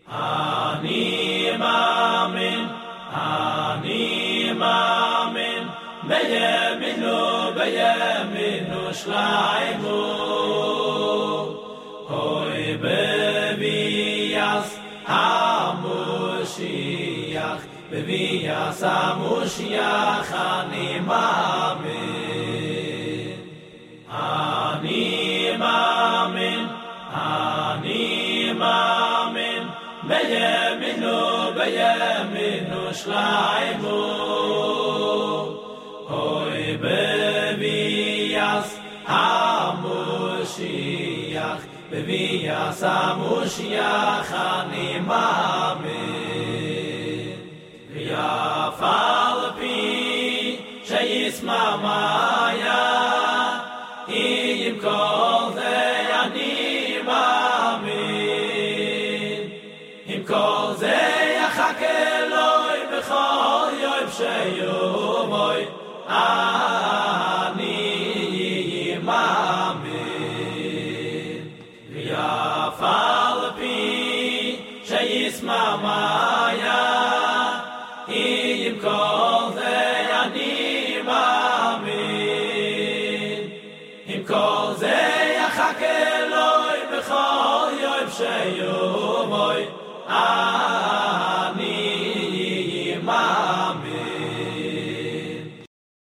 אני מאמין בימינו שליימו הוי בביאס המשיח בביאס המשיח אני מאמין בימינו שליימו הוי בביאס המשיח בביאס המשיח אני מאמין ויף על פי שישמע מאיה עם כל זה אני מאמין עם כל זה יחכה אלוהי בכל יום שיומוי אני מאמין ויף על פי שישמע מאיה עם כל זה אני מאמין עם כל זה יחכה אלוהי בכל יום שיומוי